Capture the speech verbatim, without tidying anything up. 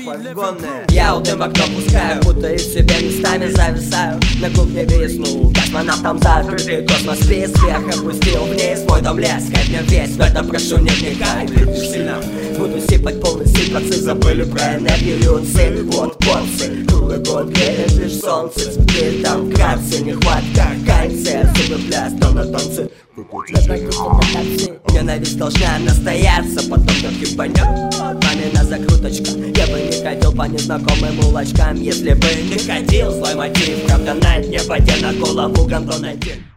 Подгонные. Я у дым в окно пускаю, будто из себя местами зависаю. На кухне висну, космонавтом закрытый космос. Весь вверх опустил вниз, мой дом лес, как мне весь. Но это прошу не вникай, видишь сильно. Буду сипать полный сипаться, забыли про энергию. Сын, вот порции, круглый год греет лишь солнце. Теперь там вкратце, нехватка кальция. Зубы пляс, то на танцы. Ненависть должна настояться, потом как ебанет мамина закруточка. Я бы не ходил по незнакомым улочкам, если бы не ходил. Злой мотив, правда на дне, воде на голову гандон один.